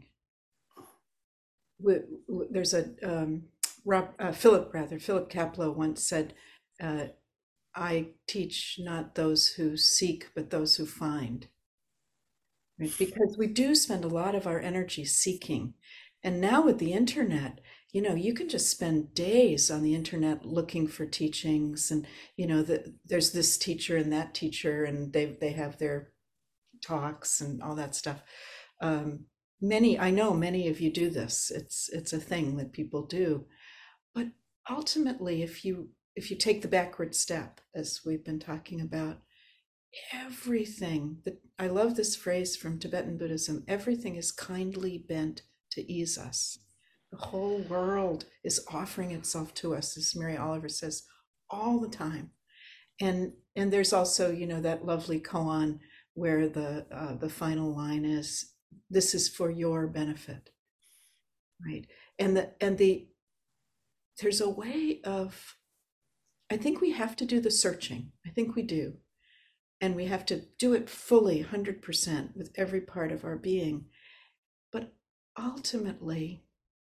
W- w- There's a um, Rob, uh, Philip rather Philip Kapleau once said, uh, "I teach not those who seek, but those who find." Right? Because we do spend a lot of our energy seeking, and now with the internet, you know, you can just spend days on the internet looking for teachings, and you know, the, there's this teacher and that teacher, and they they have their talks and all that stuff. Um, many, I know many of you do this. It's it's a thing that people do. But ultimately, if you if you take the backward step, as we've been talking about, everything that I love this phrase from Tibetan Buddhism, everything is kindly bent to ease us. The whole world is offering itself to us, as Mary Oliver says, all the time. And and there's also, you know, that lovely koan where the uh, the final line is, "This is for your benefit," right? And the and the there's a way of, I think we have to do the searching. I think we do, and we have to do it fully, one hundred percent, with every part of our being. But ultimately,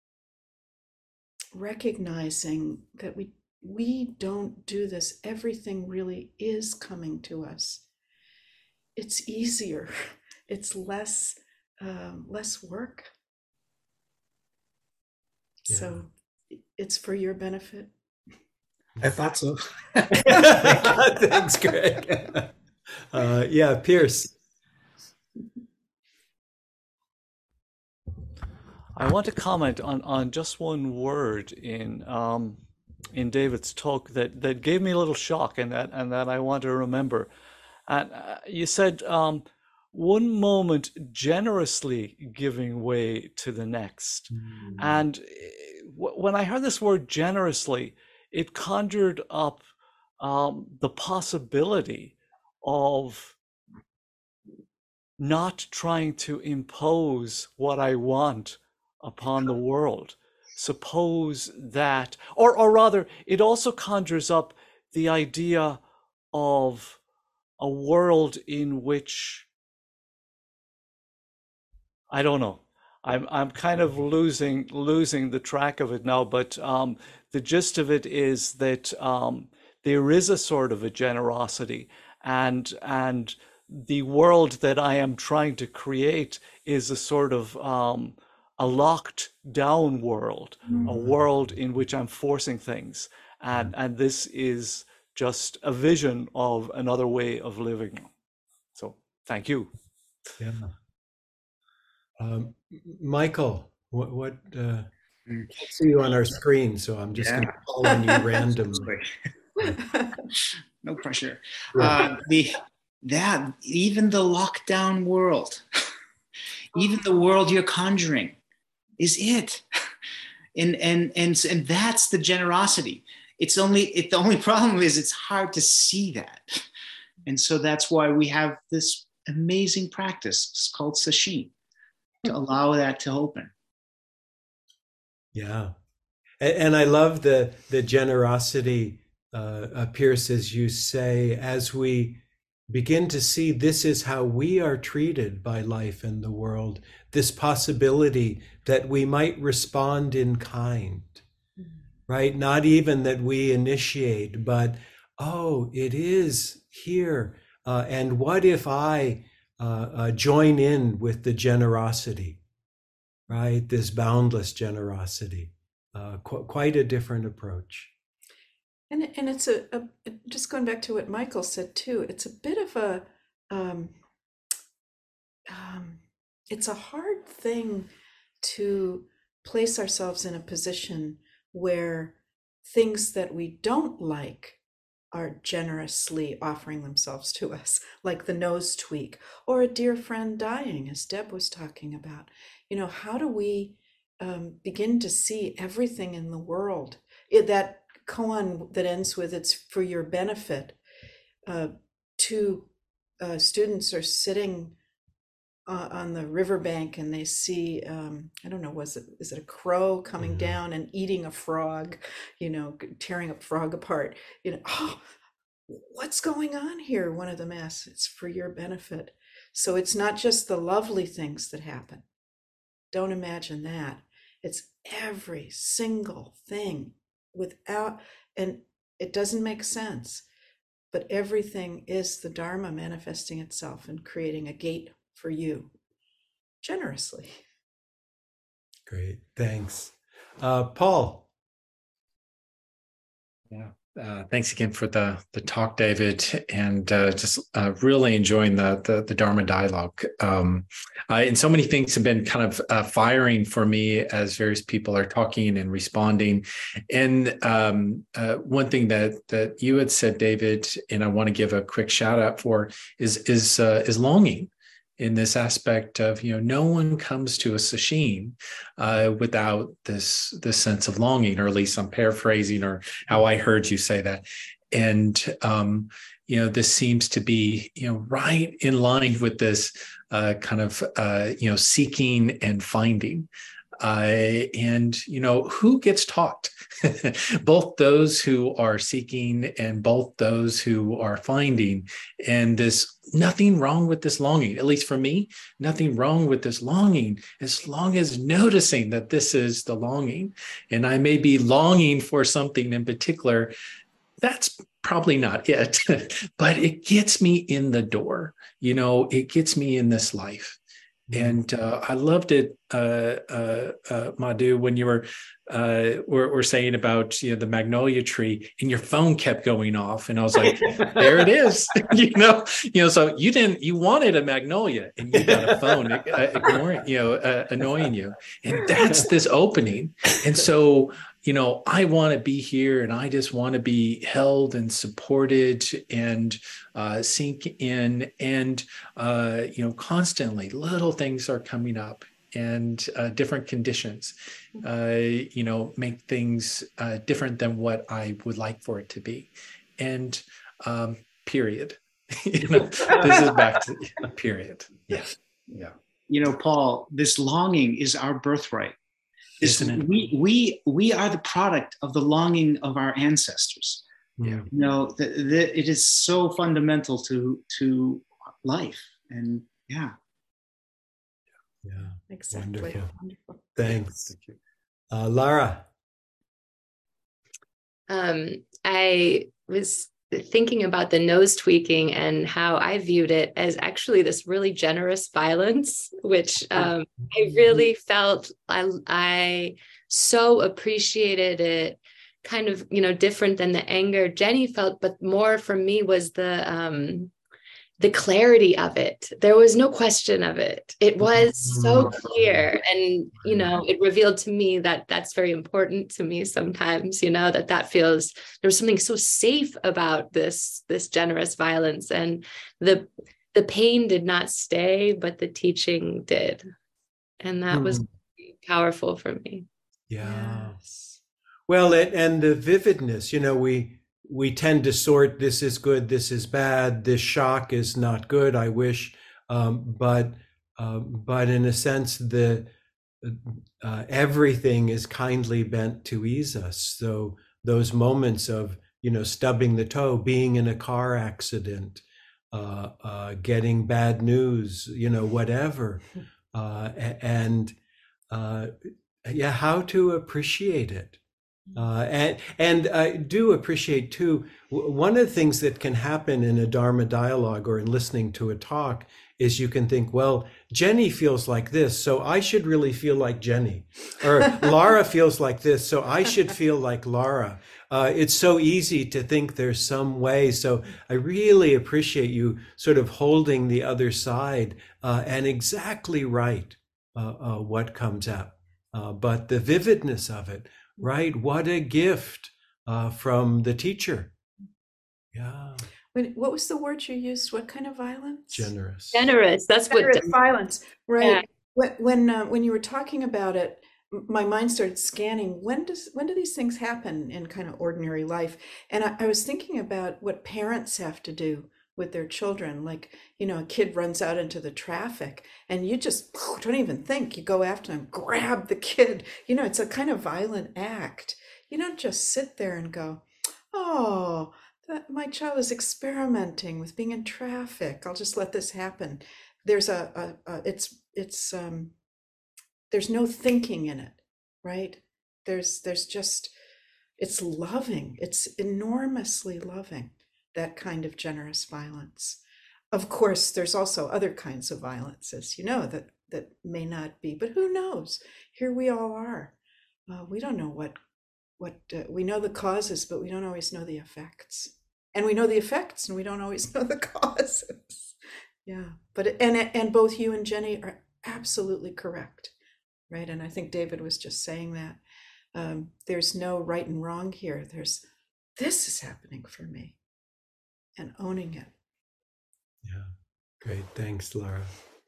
recognizing that we we don't do this, everything really is coming to us. It's easier, it's less um, less work. Yeah. So it's for your benefit. I thought so. Thanks, Greg. Uh, yeah, Pierce. I want to comment on, on just one word in um, in David's talk that, that gave me a little shock, and that and that I want to remember. And uh, you said um, one moment generously giving way to the next. Mm. And w- when I heard this word generously, it conjured up um, the possibility of not trying to impose what I want upon the world. Suppose that, or, or rather, it also conjures up the idea of a world in which, I don't know, I'm I'm kind of losing losing the track of it now, but um, the gist of it is that um, there is a sort of a generosity, and and the world that I am trying to create is a sort of um, a locked down world, mm-hmm. a world in which I'm forcing things, and and this is just a vision of another way of living. So thank you. Yeah. Um, Michael, what, what uh, can't see you on our screen, so I'm just yeah. going to call on you randomly. No pressure. Yeah. Uh, the that even the lockdown world, even the world you're conjuring, is it. And, and, and, and that's the generosity. It's only, it, the only problem is it's hard to see that. And so that's why we have this amazing practice. It's called sesshin, to allow that to open. Yeah. And, and I love the, the generosity uh, appears, as you say, as we begin to see this is how we are treated by life and the world, this possibility that we might respond in kind, right? Not even that we initiate, but, oh, it is here. Uh, and what if I uh, uh, join in with the generosity, right? This boundless generosity, uh, qu- quite a different approach. And and it's a, a just going back to what Michael said too. It's a bit of a um, um, it's a hard thing to place ourselves in a position where things that we don't like are generously offering themselves to us, like the nose tweak or a dear friend dying, as Deb was talking about. You know, how do we um, begin to see everything in the world it, that koan that ends with "it's for your benefit"? Uh, two uh, students are sitting uh, on the riverbank and they see, um, I don't know, was it is it a crow coming mm-hmm. down and eating a frog, you know, tearing a frog apart? You know, oh, what's going on here? One of them asks. It's for your benefit. So it's not just the lovely things that happen. Don't imagine that. It's every single thing. Without, and it doesn't make sense, but everything is the Dharma manifesting itself and creating a gate for you generously. Great, thanks. Uh, Paul. Yeah, uh, thanks again for the the talk, David, and uh, just uh, really enjoying the the, the Dharma dialogue. Um, uh, and so many things have been kind of uh, firing for me as various people are talking and responding. And um, uh, one thing that that you had said, David, and I want to give a quick shout out for is is uh, is longing. In this aspect of, you know, no one comes to a sesshin uh, without this this sense of longing, or at least I'm paraphrasing, or how I heard you say that. And um, you know, this seems to be, you know, right in line with this uh, kind of uh, you know, seeking and finding. Uh, and, you know, who gets taught? Both those who are seeking and both those who are finding. And this, nothing wrong with this longing, at least for me, nothing wrong with this longing, as long as noticing that this is the longing. And I may be longing for something in particular. That's probably not it, but it gets me in the door. You know, it gets me in this life. And uh, I loved it, uh, uh, uh, Madhu, when you were, uh, were, were saying about, you know, the magnolia tree, and your phone kept going off, and I was like, there it is, you know, you know. So you didn't, you wanted a magnolia, and you got a phone uh, ignoring, you know, uh, annoying you, and that's this opening. And so, you know, I want to be here, and I just want to be held and supported and uh, sink in. And, uh, you know, constantly little things are coming up, and uh, different conditions, uh, you know, make things uh, different than what I would like for it to be. And um, period. You know, this is back to period. Yeah. Yeah. You know, Paul, this longing is our birthright. This, we we we are the product of the longing of our ancestors. Yeah. You know, the, the, it is so fundamental to to life. And yeah. Yeah. Exactly. Wonderful. Wonderful. Thanks. Uh, Lara. Um, I was thinking about the nose tweaking and how I viewed it as actually this really generous violence, which um, I really felt I, I so appreciated it, kind of, you know, different than the anger Jenny felt, but more for me was the um, the clarity of it. There was no question of it. It was so clear. And, you know, it revealed to me that that's very important to me sometimes, you know, that that feels, there was something so safe about this, this generous violence. And the, the pain did not stay, but the teaching did. And that mm. was powerful for me. Yeah. Yes. Well, it, and the vividness, you know, we we tend to sort, this is good, this is bad, this shock is not good, I wish, um, but uh, but in a sense, the uh, everything is kindly bent to ease us. So those moments of, you know, stubbing the toe, being in a car accident, uh, uh, getting bad news, you know, whatever, uh, and uh, yeah, how to appreciate it. Uh, and and I do appreciate too, one of the things that can happen in a Dharma dialogue or in listening to a talk is you can think, well, Jenny feels like this, so I should really feel like Jenny. Or Lara feels like this, so I should feel like Lara. Uh, it's so easy to think there's some way. So I really appreciate you sort of holding the other side uh, and exactly right uh, uh, what comes up. Uh, but the vividness of it, right? What a gift uh, from the teacher. Yeah. When, what was the word you used? What kind of violence? Generous. Generous. That's Generous what violence, right? Yeah. When when, uh, when you were talking about it, m- my mind started scanning. When does when do these things happen in kind of ordinary life? And I, I was thinking about what parents have to do with their children. Like, you know, a kid runs out into the traffic, and you just don't even think. You go after them, grab the kid. You know, it's a kind of violent act. You don't just sit there and go, oh, that my child is experimenting with being in traffic. I'll just let this happen. There's a, a, a it's it's um there's no thinking in it, right? There's there's just, it's loving. It's enormously loving, that kind of generous violence. Of course, there's also other kinds of violences, you know, that that may not be, but who knows? Here we all are. Uh, we don't know what what uh, we know the causes, but we don't always know the effects. And we know the effects, and we don't always know the causes. Yeah, but and and both you and Jenny are absolutely correct, right? And I think David was just saying that um, there's no right and wrong here. There's, this is happening for me, and owning it. Yeah, great. Thanks, Laura.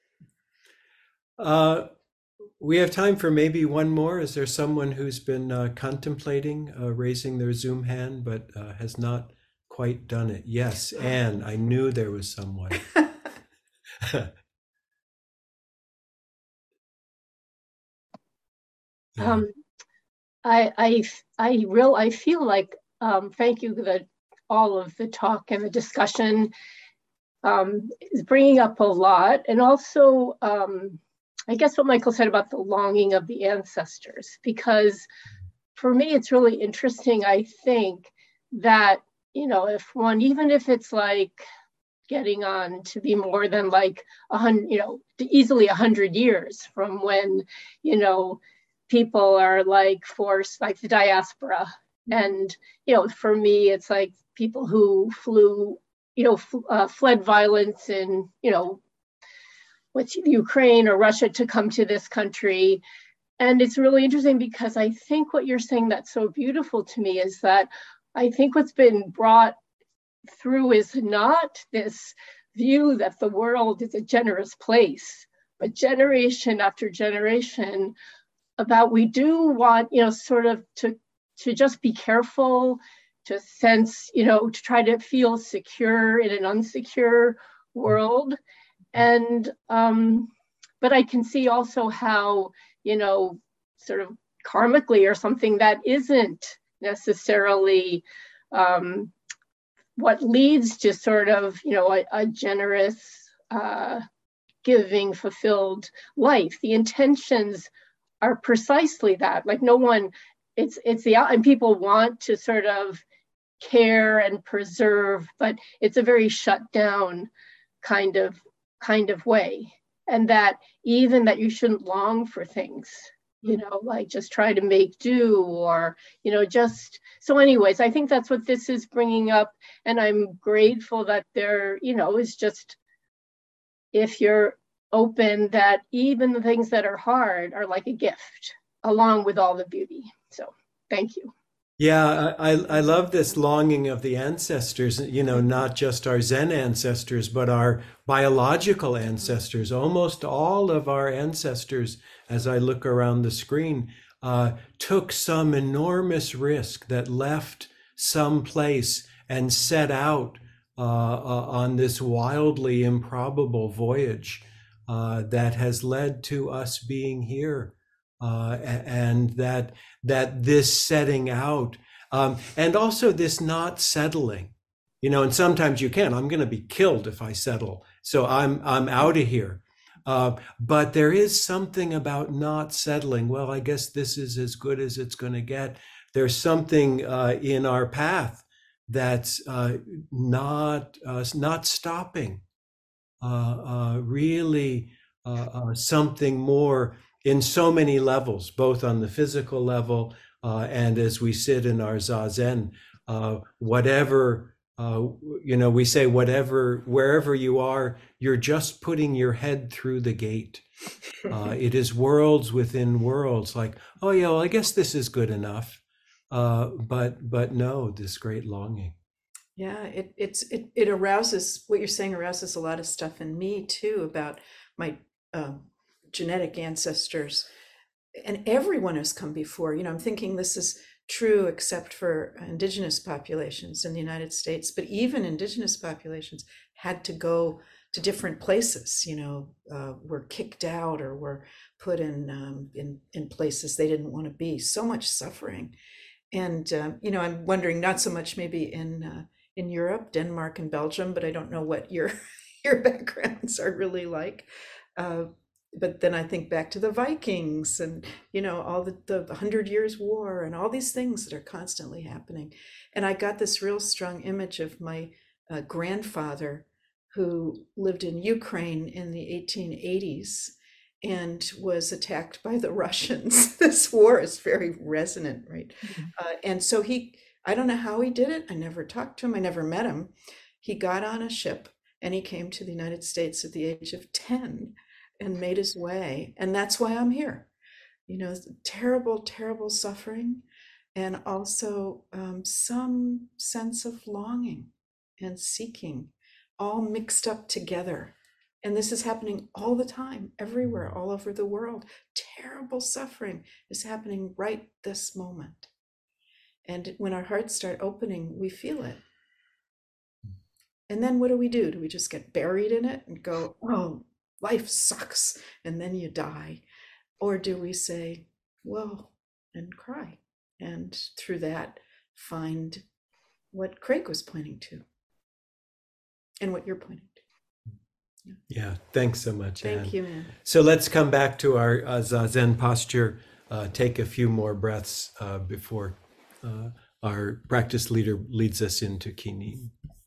Uh, we have time for maybe one more. Is there someone who's been uh, contemplating uh, raising their Zoom hand but uh, has not quite done it? Yes, Anne, I knew there was someone. Yeah. Um, I, I, I real, I feel like, um, thank you that all of the talk and the discussion um, is bringing up a lot. And also, um, I guess what Michael said about the longing of the ancestors, because for me, it's really interesting, I think, that, you know, if one, even if it's like getting on to be more than like a hundred, you know, easily a hundred years from when, you know, people are like forced, like the diaspora. And, you know, for me, it's like people who flew, you know, f- uh, fled violence in, you know, with Ukraine or Russia to come to this country. And it's really interesting because I think what you're saying that's so beautiful to me is that I think what's been brought through is not this view that the world is a generous place, but generation after generation about we do want, you know, sort of to, to just be careful, to sense, you know, to try to feel secure in an unsecure world. And, um, but I can see also how, you know, sort of karmically or something that isn't necessarily um, what leads to sort of, you know, a, a generous, uh, giving, fulfilled life. The intentions are precisely that. Like no one, it's it's the, and people want to sort of care and preserve, but it's a very shut down kind of kind of way. And that even that you shouldn't long for things, you know, like just try to make do or, you know, just, so anyways, I think that's what this is bringing up. And I'm grateful that there, you know, is just, if you're open, that even the things that are hard are like a gift along with all the beauty. So thank you. Yeah, I, I love this longing of the ancestors, you know, not just our Zen ancestors, but our biological ancestors. Almost all of our ancestors, as I look around the screen, uh, took some enormous risk that left some place and set out uh, uh, on this wildly improbable voyage uh, that has led to us being here, uh, and that that this setting out, um, and also this not settling, you know. And sometimes you can. I'm going to be killed if I settle, so I'm I'm out of here. Uh, but there is something about not settling. Well, I guess this is as good as it's going to get. There's something uh, in our path that's uh, not uh, not stopping. Uh, uh, really, uh, uh, something more in so many levels, both on the physical level uh, and as we sit in our zazen. Uh, whatever. Uh, you know, we say whatever, wherever you are, you're just putting your head through the gate. Uh, it is worlds within worlds, like, oh yeah, well, I guess this is good enough. Uh, but but no, this great longing. Yeah, it it's it, it arouses, what you're saying arouses a lot of stuff in me too, about my um, genetic ancestors, and everyone has come before. You know, I'm thinking this is true except for indigenous populations in the United States, but even indigenous populations had to go to different places, you know, uh, were kicked out or were put in, um, in, in places they didn't want to be. So much suffering. And, uh, you know, I'm wondering, not so much maybe in, uh, in Europe, Denmark and Belgium, but I don't know what your, your backgrounds are really like. Uh, But then I think back to the Vikings and, you know, all the, the, the Hundred Years' War and all these things that are constantly happening. And I got this real strong image of my uh, grandfather, who lived in Ukraine in the eighteen eighties and was attacked by the Russians. This war is very resonant, right? Mm-hmm. Uh, and so he, I don't know how he did it. I never talked to him. I never met him. He got on a ship and he came to the United States at the age of ten. And made his way. And that's why I'm here. You know, terrible, terrible suffering, and also um, some sense of longing and seeking, all mixed up together. And this is happening all the time, everywhere, all over the world. Terrible suffering is happening right this moment. And when our hearts start opening, we feel it. And then what do we do? Do we just get buried in it and go, oh, life sucks, and then you die? Or do we say, well, and cry, and through that find what Craig was pointing to and what you're pointing to? Yeah, yeah, thanks so much, Thank Anne. you, man. So let's come back to our uh, Zazen posture, uh, take a few more breaths uh, before uh, our practice leader leads us into Kinin.